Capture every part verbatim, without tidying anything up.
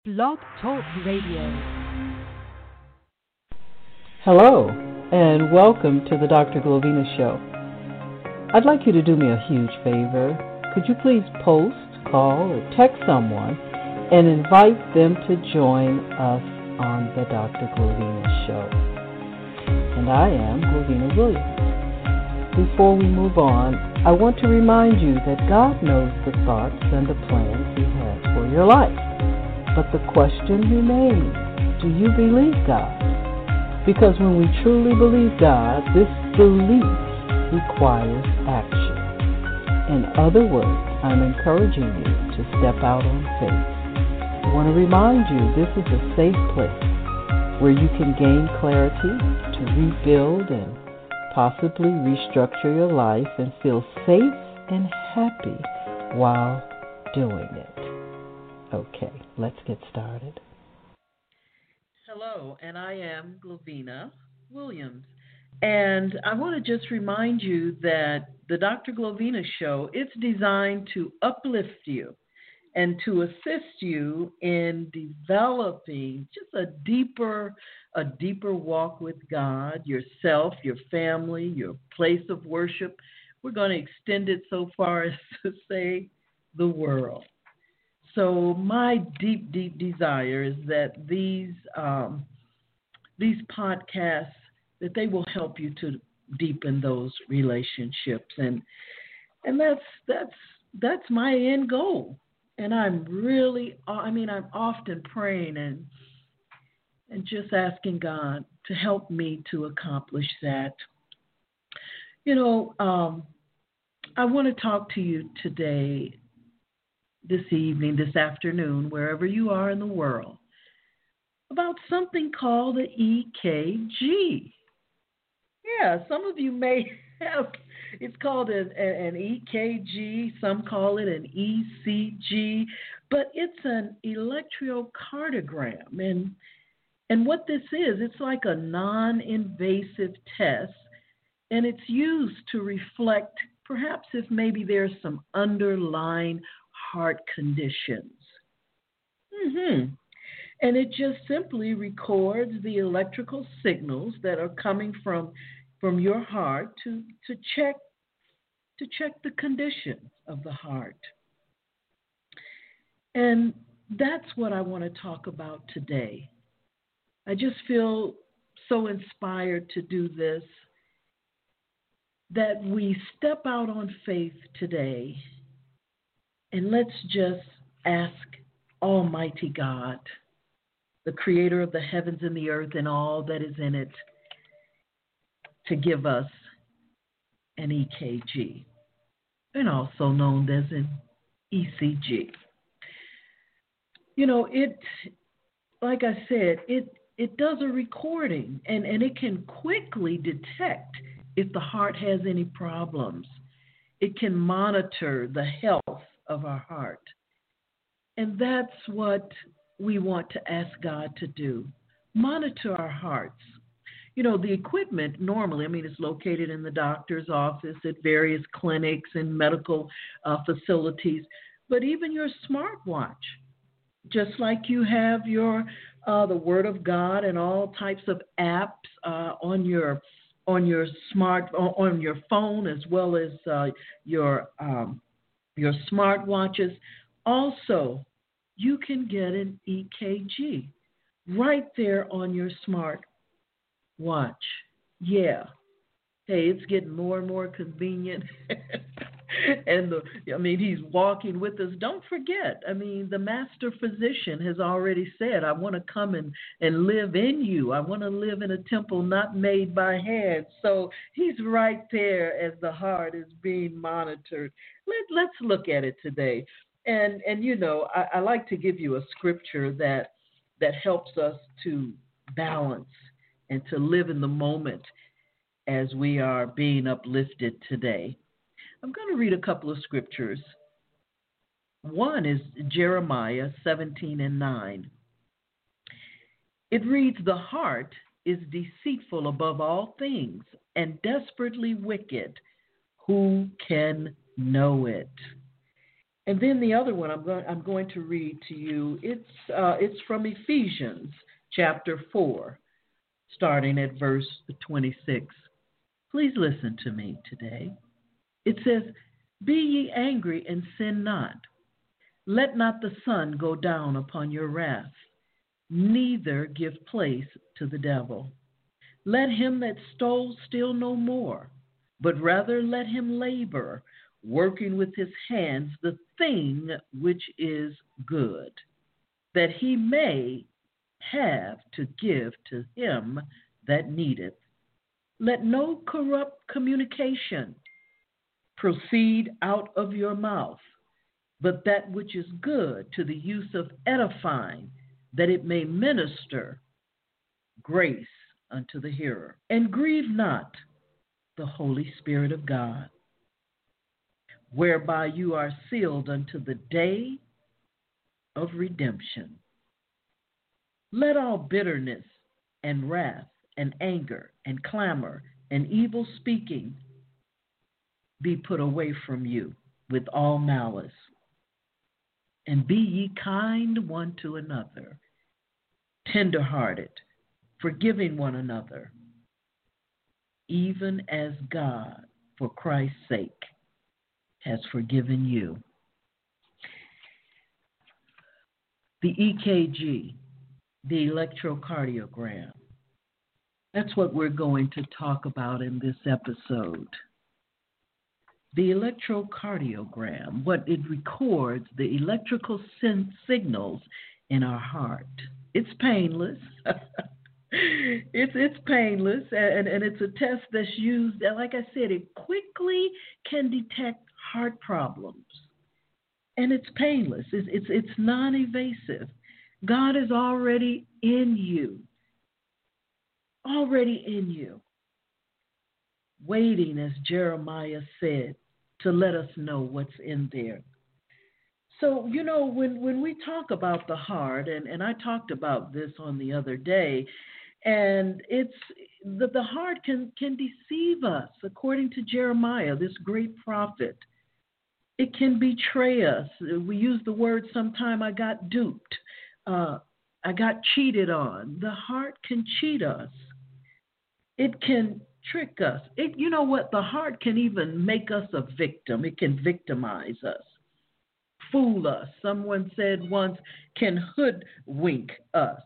Blog Talk Radio. Hello, and welcome to the Doctor Glovina Show. I'd like you to do me a huge favor. Could you please post, call, or text someone and invite them to join us on the Doctor Glovina Show? And I am Glovina Williams. Before we move on, I want to remind you that God knows the thoughts and the plans He has for your life. But the question remains, do you believe God? Because when we truly believe God, this belief requires action. In other words, I'm encouraging you to step out on faith. I want to remind you this is a safe place where you can gain clarity to rebuild and possibly restructure your life and feel safe and happy while doing it. Okay, let's get started. Hello, and I am Glovina Williams. And I want to just remind you that the Doctor Glovina Show, it's designed to uplift you and to assist you in developing just a deeper, a deeper walk with God, yourself, your family, your place of worship. We're going to extend it so far as to say the world. So my deep, deep desire is that these um, these podcasts, that they will help you to deepen those relationships, and and that's that's that's my end goal. And I'm really, I mean, I'm often praying and and just asking God to help me to accomplish that. You know, um, I want to talk to you today, this evening, this afternoon, wherever you are in the world, about something called the E K G. Yeah, some of you may have, it's called an, an E K G, some call it an E C G, but it's an electrocardiogram. And, and what this is, it's like a non-invasive test, and it's used to reflect perhaps if maybe there's some underlying heart conditions. Mm-hmm. And it just simply records the electrical signals that are coming from from your heart to, to check to check the condition of the heart. And that's what I want to talk about today. I just feel so inspired to do this, that we step out on faith today. And let's just ask Almighty God, the creator of the heavens and the earth and all that is in it, to give us an E K G, and also known as an E C G. You know, it, like I said, it it does a recording, and, and it can quickly detect if the heart has any problems. It can monitor the health of our heart. And that's what we want to ask God to do. Monitor our hearts. You know, the equipment normally, I mean, it's located in the doctor's office, at various clinics and medical uh, facilities, but even your smartwatch, just like you have your uh, the Word of God and all types of apps uh, on your on your smart on your phone, as well as uh, your um, your smartwatches. Also, you can get an E K G right there on your smart watch. Yeah. Hey, it's getting more and more convenient. And the, I mean, he's walking with us. Don't forget, I mean, the master physician has already said, I want to come and, and live in you. I want to live in a temple not made by hands. So he's right there as the heart is being monitored. Let, let's look at it today. And, and you know, I, I like to give you a scripture that that helps us to balance and to live in the moment as we are being uplifted today. I'm going to read a couple of scriptures. One is Jeremiah seventeen and nine. It reads, the heart is deceitful above all things and desperately wicked. Who can know it? And then the other one I'm going, I'm going to read to you. It's, uh, it's from Ephesians chapter four, starting at verse twenty-six. Please listen to me today. It says, "Be ye angry and sin not. Let not the sun go down upon your wrath, neither give place to the devil. Let him that stole steal no more, but rather let him labor, working with his hands the thing which is good, that he may have to give to him that needeth. Let no corrupt communication proceed out of your mouth, but that which is good to the use of edifying, that it may minister grace unto the hearer. And grieve not the Holy Spirit of God, whereby you are sealed unto the day of redemption. Let all bitterness and wrath and anger and clamor and evil speaking be put away from you with all malice. And be ye kind one to another, tenderhearted, forgiving one another, even as God, for Christ's sake, has forgiven you." The E K G, the electrocardiogram. That's what we're going to talk about in this episode. The electrocardiogram, what it records, the electrical sin- signals in our heart. It's painless. it's it's painless, and, and it's a test that's used, like I said, it quickly can detect heart problems. And it's painless. It's, it's, it's non-invasive. God is already in you. Already in you. Waiting, as Jeremiah said, to let us know what's in there. So, you know, when, when we talk about the heart, and, and I talked about this on the other day, and it's the, the heart can, can deceive us, according to Jeremiah, this great prophet. It can betray us. We use the word sometime, I got duped. Uh, I got cheated on. The heart can cheat us. It can trick us. It, you know what? The heart can even make us a victim. It can victimize us, fool us. Someone said once, can hoodwink us.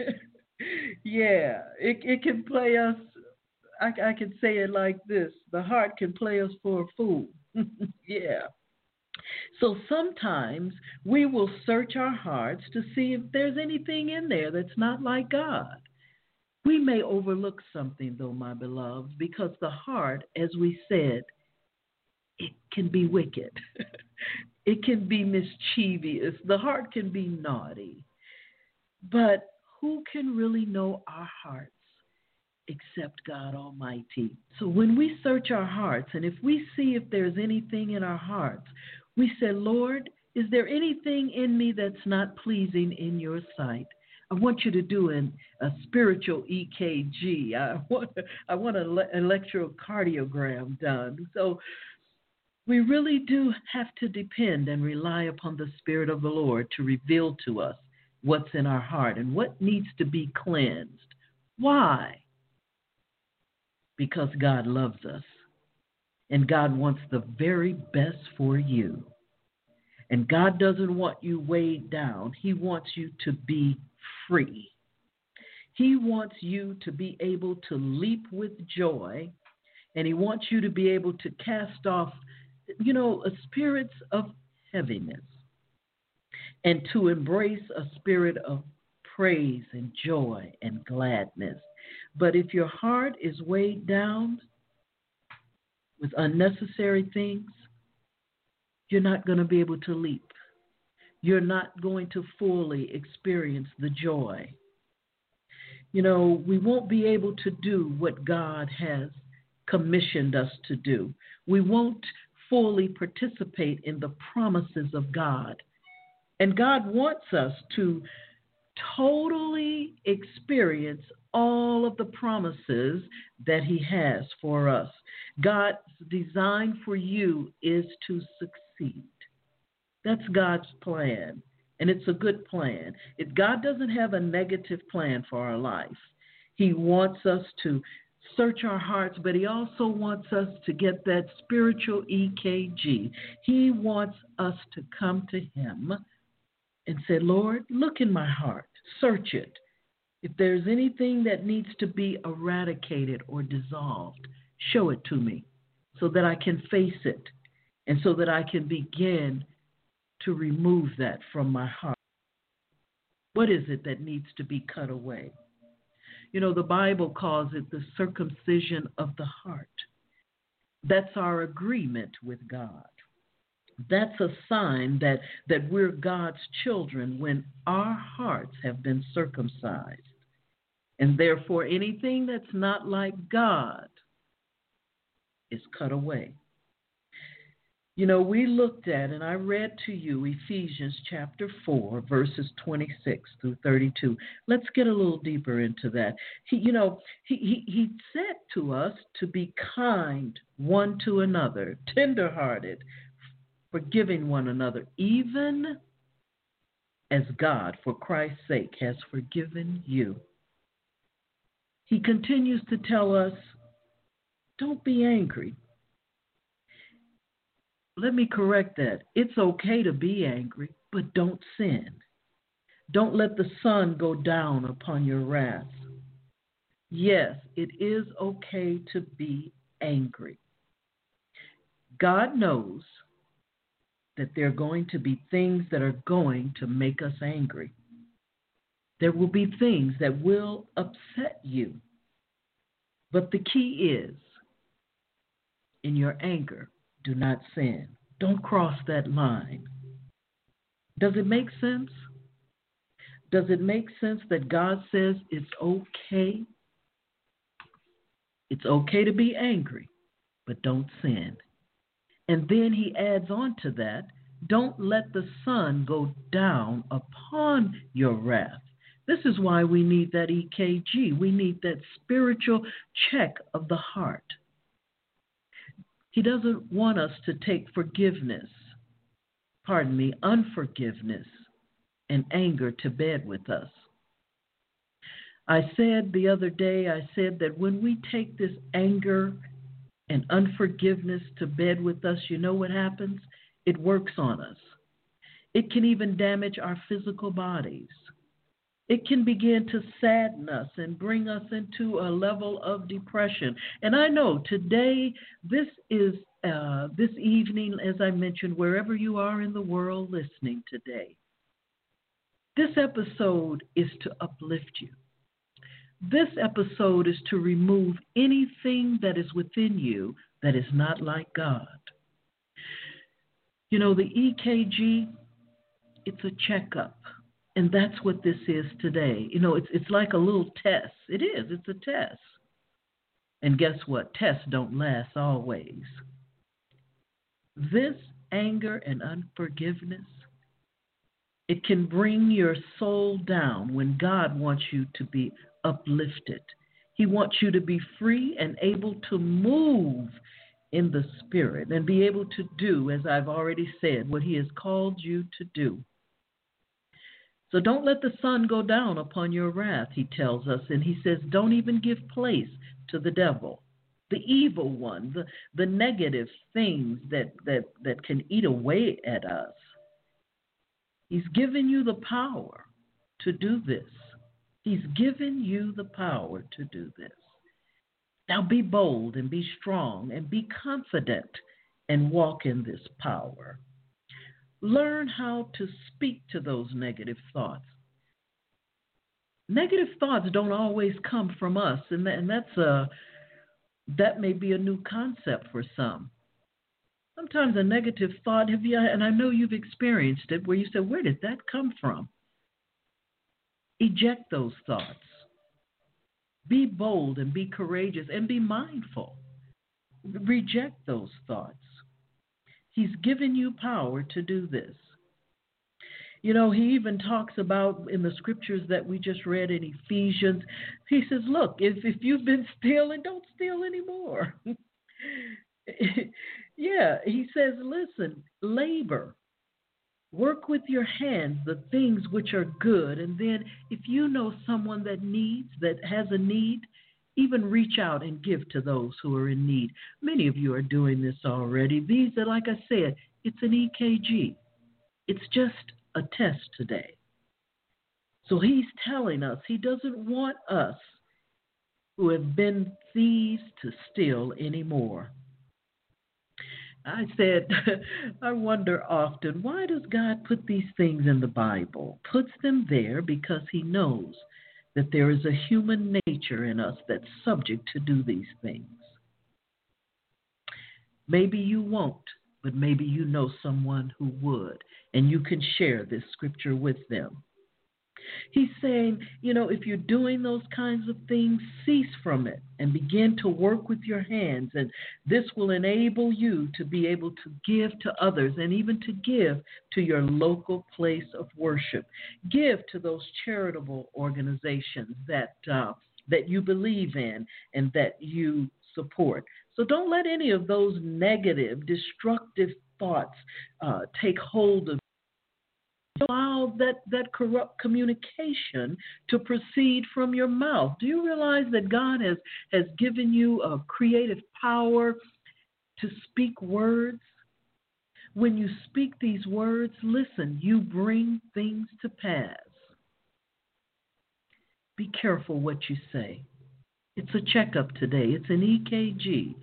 Yeah, it, it can play us. I, I can say it like this. The heart can play us for a fool. Yeah. So sometimes we will search our hearts to see if there's anything in there that's not like God. We may overlook something, though, my beloved, because the heart, as we said, it can be wicked. It can be mischievous. The heart can be naughty. But who can really know our hearts except God Almighty? So when we search our hearts, and if we see if there's anything in our hearts, we say, Lord, is there anything in me that's not pleasing in your sight? I want you to do an, a spiritual E K G. I want, I want an electrocardiogram done. So we really do have to depend and rely upon the Spirit of the Lord to reveal to us what's in our heart and what needs to be cleansed. Why? Because God loves us. And God wants the very best for you. And God doesn't want you weighed down. He wants you to be free. He wants you to be able to leap with joy. And He wants you to be able to cast off, you know, a spirits of heaviness. And to embrace a spirit of praise and joy and gladness. But if your heart is weighed down with unnecessary things, you're not going to be able to leap. You're not going to fully experience the joy. You know, we won't be able to do what God has commissioned us to do. We won't fully participate in the promises of God. And God wants us to totally experience all of the promises that He has for us. God's design for you is to succeed. That's God's plan, and it's a good plan. If God doesn't have a negative plan for our life. He wants us to search our hearts, but he also wants us to get that spiritual E K G. He wants us to come to him and say, Lord, look in my heart, search it. If there's anything that needs to be eradicated or dissolved, show it to me so that I can face it and so that I can begin to remove that from my heart. What is it that needs to be cut away? You know, the Bible calls it the circumcision of the heart. That's our agreement with God. That's a sign that, that we're God's children when our hearts have been circumcised. And therefore, anything that's not like God is cut away. You know, we looked at, and I read to you Ephesians chapter four, verses twenty-six through thirty-two. Let's get a little deeper into that. He, you know, he, he, he said to us to be kind one to another, tenderhearted, forgiving one another, even as God, for Christ's sake, has forgiven you. He continues to tell us, don't be angry. Let me correct that. It's okay to be angry, but don't sin. Don't let the sun go down upon your wrath. Yes, it is okay to be angry. God knows that there are going to be things that are going to make us angry. There will be things that will upset you. But the key is, in your anger, do not sin. Don't cross that line. Does it make sense? Does it make sense that God says it's okay? It's okay to be angry, but don't sin. And then he adds on to that, don't let the sun go down upon your wrath. This is why we need that E K G. We need that spiritual check of the heart. He doesn't want us to take forgiveness, pardon me, unforgiveness and anger to bed with us. I said the other day, I said that when we take this anger and unforgiveness to bed with us, you know what happens? It works on us. It can even damage our physical bodies. It can begin to sadden us and bring us into a level of depression. And I know today, this is uh, this evening, as I mentioned, wherever you are in the world listening today, this episode is to uplift you. This episode is to remove anything that is within you that is not like God. You know, the E K G, it's a checkup. And that's what this is today. You know, it's it's like a little test. It is. It's a test. And guess what? Tests don't last always. This anger and unforgiveness, it can bring your soul down when God wants you to be uplifted. He wants you to be free and able to move in the Spirit and be able to do, as I've already said, what he has called you to do. So don't let the sun go down upon your wrath, he tells us. And he says, don't even give place to the devil, the evil one, the, the negative things that, that, that can eat away at us. He's given you the power to do this. He's given you the power to do this. Now be bold and be strong and be confident and walk in this power. Learn how to speak to those negative thoughts. Negative thoughts don't always come from us, and, that, and that's a, that may be a new concept for some. Sometimes a negative thought, have you, and I know you've experienced it, where you say, where did that come from? Eject those thoughts. Be bold and be courageous and be mindful. Reject those thoughts. He's given you power to do this. You know, he even talks about in the scriptures that we just read in Ephesians, he says, look, if, if you've been stealing, don't steal anymore. Yeah, he says, listen, labor. Work with your hands the things which are good. And then if you know someone that needs, that has a need, even reach out and give to those who are in need. Many of you are doing this already. These are, like I said, it's an E K G. It's just a test today. So he's telling us he doesn't want us who have been thieves to steal anymore. I said, I wonder often, why does God put these things in the Bible? Puts them there because he knows that there is a human nature in us that's subject to do these things. Maybe you won't, but maybe you know someone who would, and you can share this scripture with them. He's saying, you know, if you're doing those kinds of things, cease from it and begin to work with your hands. And this will enable you to be able to give to others and even to give to your local place of worship. Give to those charitable organizations that uh, that you believe in and that you support. So don't let any of those negative, destructive thoughts uh, take hold of you. Allow that, that corrupt communication to proceed from your mouth. Do you realize that God has, has given you a creative power to speak words? When you speak these words, listen, you bring things to pass. Be careful what you say. It's a checkup today. It's an E K G.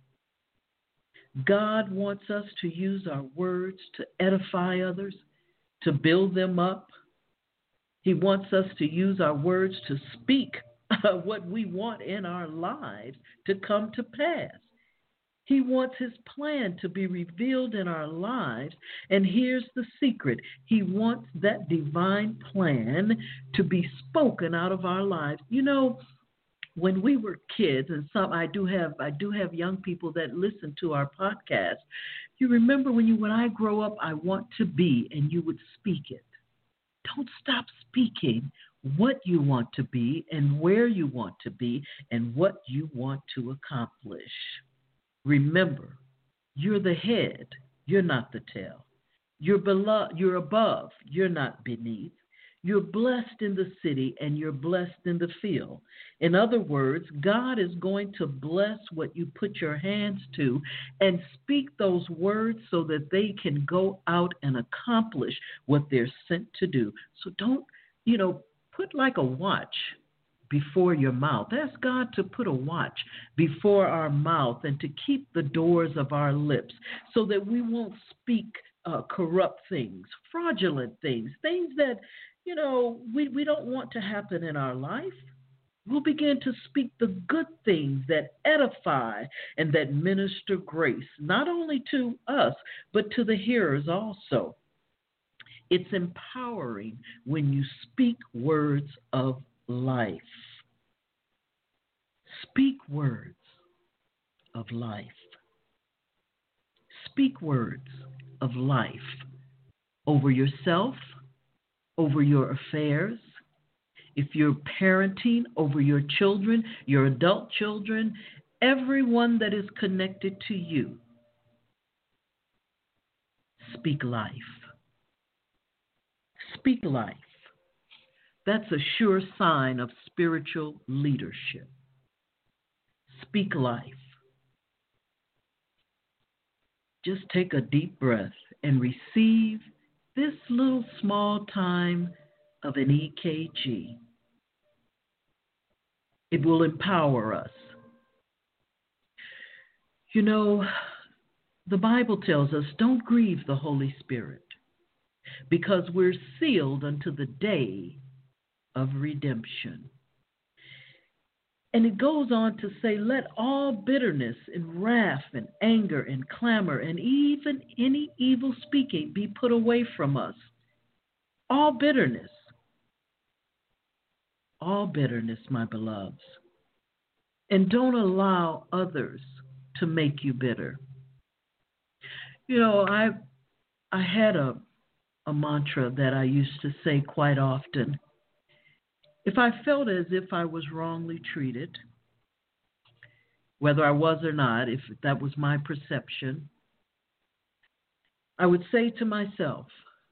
God wants us to use our words to edify others, to build them up. He wants us to use our words to speak what we want in our lives to come to pass. He wants his plan to be revealed in our lives. And here's the secret. He wants that divine plan to be spoken out of our lives. You know, when we were kids, and some I do have I do have young people that listen to our podcast. You remember when you when I grow up, I want to be, and you would speak it. Don't stop speaking what you want to be and where you want to be and what you want to accomplish. Remember, you're the head, you're not the tail. You're below, you're above, you're not beneath. You're blessed in the city and you're blessed in the field. In other words, God is going to bless what you put your hands to and speak those words so that they can go out and accomplish what they're sent to do. So don't, you know, put like a watch before your mouth. Ask God to put a watch before our mouth and to keep the doors of our lips so that we won't speak uh, corrupt things, fraudulent things, things that you know, we, we don't want to happen in our life. We'll begin to speak the good things that edify and that minister grace, not only to us, but to the hearers also. It's empowering when you speak words of life. Speak words of life. Speak words of life over yourself, over your affairs, if you're parenting, over your children, your adult children, everyone that is connected to you. Speak life. Speak life. That's a sure sign of spiritual leadership. Speak life. Just take a deep breath and receive this little small time of an E K G. It will empower us. You know, the Bible tells us don't grieve the Holy Spirit because we're sealed unto the day of redemption. And it goes on to say, let all bitterness and wrath and anger and clamor and even any evil speaking be put away from us. All bitterness. All bitterness, my beloveds. And don't allow others to make you bitter. You know, I I had a, a mantra that I used to say quite often. If I felt as if I was wrongly treated, whether I was or not, if that was my perception, I would say to myself,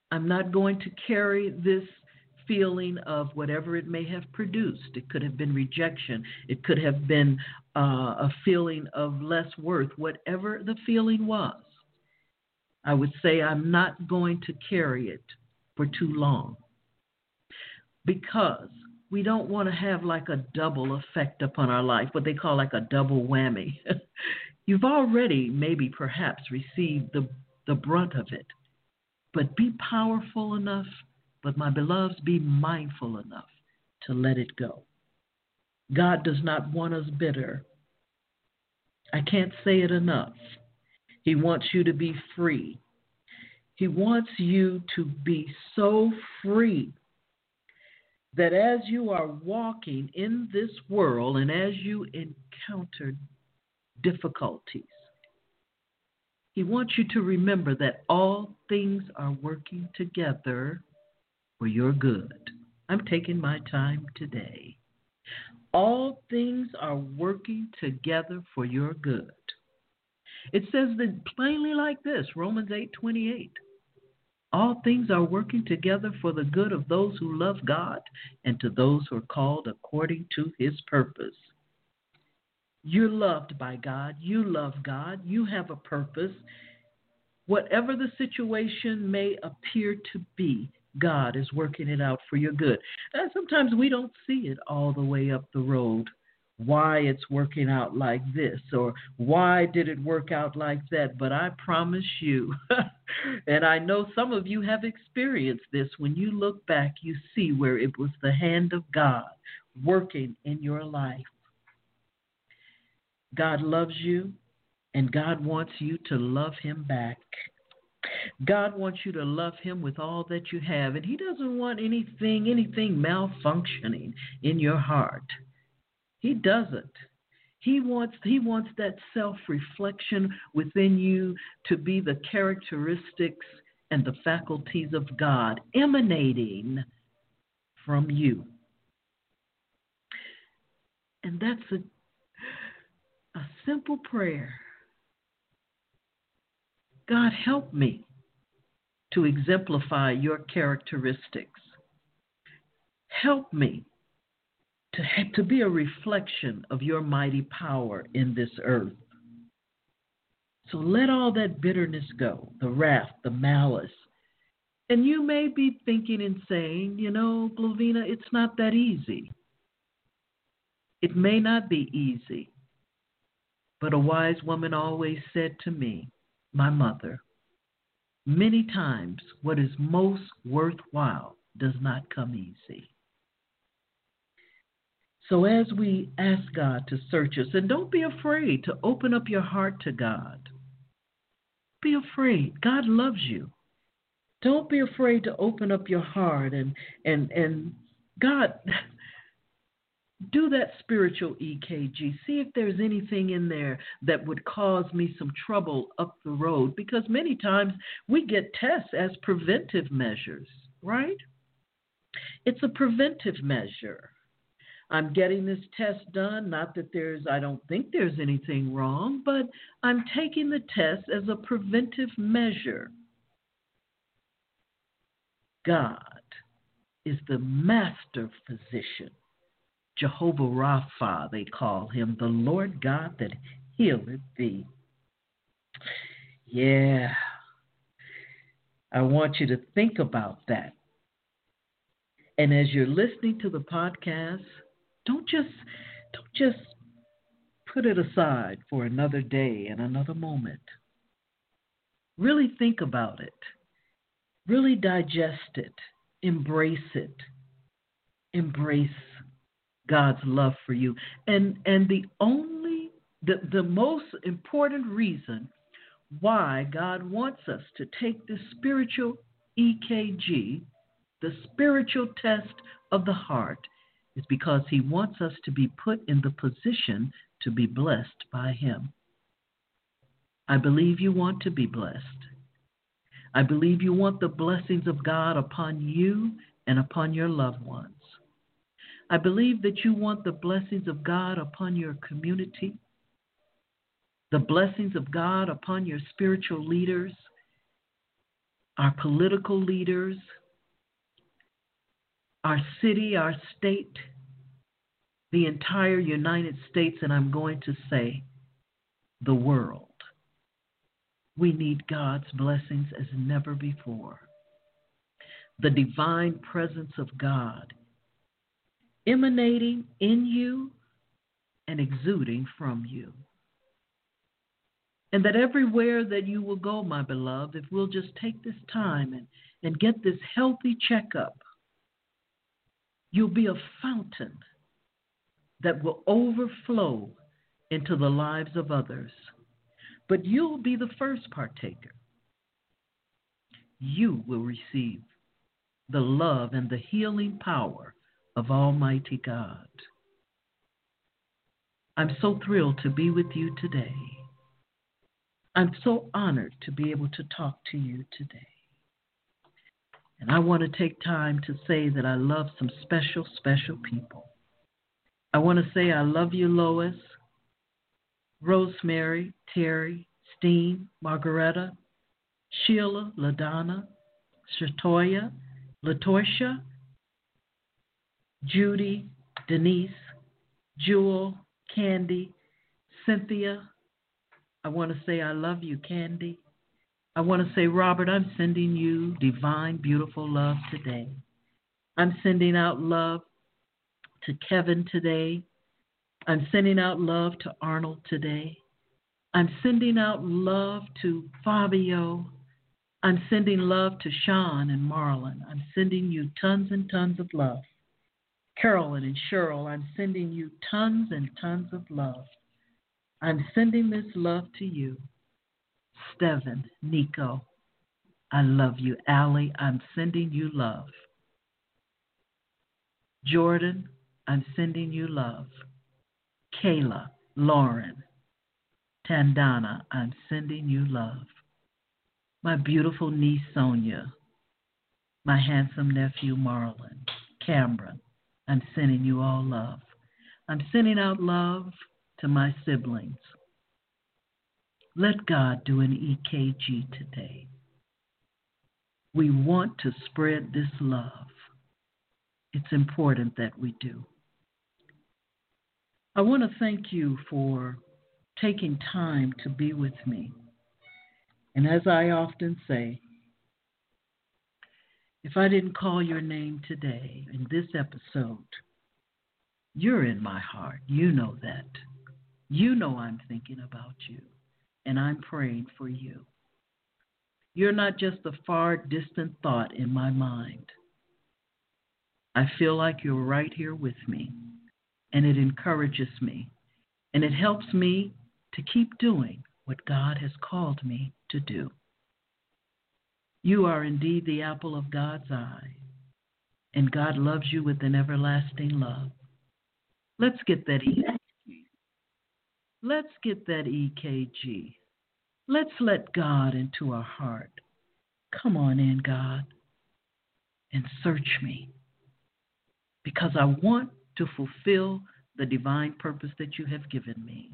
I'm not going to carry this feeling of whatever it may have produced. It could have been rejection. It could have been uh, a feeling of less worth, whatever the feeling was. I would say I'm not going to carry it for too long, because we don't want to have like a double effect upon our life, what they call like a double whammy. You've already maybe perhaps received the, the brunt of it, but be powerful enough, but my beloveds, be mindful enough to let it go. God does not want us bitter. I can't say it enough. He wants you to be free. He wants you to be so free that as you are walking in this world and as you encounter difficulties, He wants you to remember that all things are working together for your good. I'm taking my time today. All things are working together for your good. It says that plainly like this, Romans eight twenty-eight. All things are working together for the good of those who love God and to those who are called according to His purpose. You're loved by God. You love God. You have a purpose. Whatever the situation may appear to be, God is working it out for your good. And sometimes we don't see it all the way up the road, why it's working out like this or why did it work out like that. But I promise you, and I know some of you have experienced this, when you look back, you see where it was the hand of God working in your life. God loves you, and God wants you to love Him back. God wants you to love Him with all that you have, and He doesn't want anything, anything malfunctioning in your heart. He doesn't. He wants, he wants that self-reflection within you to be the characteristics and the faculties of God emanating from you. And that's a, a simple prayer. God, help me to exemplify your characteristics. Help me to, to be a reflection of your mighty power in this earth. So let all that bitterness go, the wrath, the malice. And you may be thinking and saying, you know, Glovina, it's not that easy. It may not be easy. But a wise woman always said to me, my mother, many times what is most worthwhile does not come easy. So as we ask God to search us, and don't be afraid to open up your heart to God. Be afraid. God loves you. Don't be afraid to open up your heart and and and God, do that spiritual E K G. See if there's anything in there that would cause me some trouble up the road, because many times we get tests as preventive measures, right? It's a preventive measure. I'm getting this test done, not that there's, I don't think there's anything wrong, but I'm taking the test as a preventive measure. God is the master physician. Jehovah Rapha, they call him, the Lord God that healeth thee. Yeah, I want you to think about that. And as you're listening to the podcast, don't just don't just put it aside for another day and another moment. Really think about it. Really digest it. Embrace it. Embrace God's love for you. And and the only, the, the most important reason why God wants us to take this spiritual E K G, the spiritual test of the heart, is because He wants us to be put in the position to be blessed by Him. I believe you want to be blessed. I believe you want the blessings of God upon you and upon your loved ones. I believe that you want the blessings of God upon your community, the blessings of God upon your spiritual leaders. our political leaders, our city, our state, the entire United States, and I'm going to say the world. We need God's blessings as never before. The divine presence of God emanating in you and exuding from you. And that everywhere that you will go, my beloved, if we'll just take this time and, and get this healthy checkup, you'll be a fountain that will overflow into the lives of others. But you'll be the first partaker. You will receive the love and the healing power of Almighty God. I'm so thrilled to be with you today. I'm so honored to be able to talk to you today. And I want to take time to say that I love some special, special people. I want to say I love you, Lois, Rosemary, Terry, Steen, Margaretta, Sheila, LaDonna, Shatoya, Latoisha, Judy, Denise, Jewel, Candy, Cynthia. I want to say I love you, Candy. I want to say, Robert, I'm sending you divine, beautiful love today. I'm sending out love to Kevin today. I'm sending out love to Arnold today. I'm sending out love to Fabio. I'm sending love to Sean and Marlon. I'm sending you tons and tons of love. Carolyn and Cheryl, I'm sending you tons and tons of love. I'm sending this love to you. Steven, Nico, I love you. Allie, I'm sending you love. Jordan, I'm sending you love. Kayla, Lauren, Tandana, I'm sending you love. My beautiful niece, Sonia, my handsome nephew, Marlon, Cameron, I'm sending you all love. I'm sending out love to my siblings. Let God do an E K G today. We want to spread this love. It's important that we do. I want to thank you for taking time to be with me. And as I often say, if I didn't call your name today in this episode, you're in my heart. You know that. You know I'm thinking about you, and I'm praying for you. You're not just a far distant thought in my mind. I feel like you're right here with me, and it encourages me, and it helps me to keep doing what God has called me to do. You are indeed the apple of God's eye, and God loves you with an everlasting love. Let's get that E K G. Let's get that E K G. Let's let God into our heart. Come on in, God, and search me, because I want to fulfill the divine purpose that you have given me.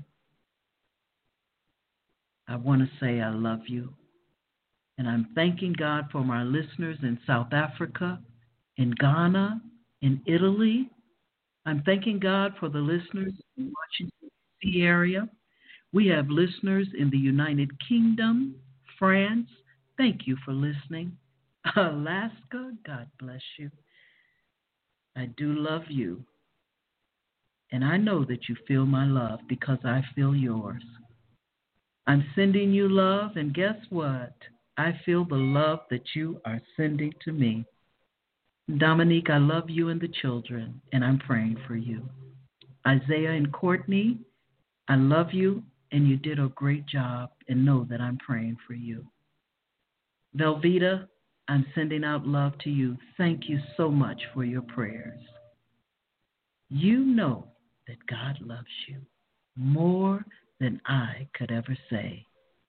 I want to say I love you. And I'm thanking God for my listeners in South Africa, in Ghana, in Italy. I'm thanking God for the listeners in the Washington, D C area. We have listeners in the United Kingdom, France. Thank you for listening. Alaska, God bless you. I do love you. And I know that you feel my love because I feel yours. I'm sending you love, and guess what? I feel the love that you are sending to me. Dominique, I love you and the children, and I'm praying for you. Isaiah and Courtney, I love you, and you did a great job, and know that I'm praying for you. Velveeta, I'm sending out love to you. Thank you so much for your prayers. You know that God loves you more than I could ever say.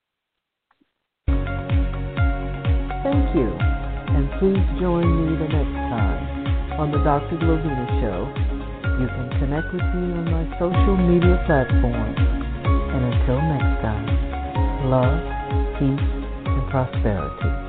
Thank you, and please join me the next time on the Doctor Glowina Show. You can connect with me on my social media platforms. And until next time, love, peace, and prosperity.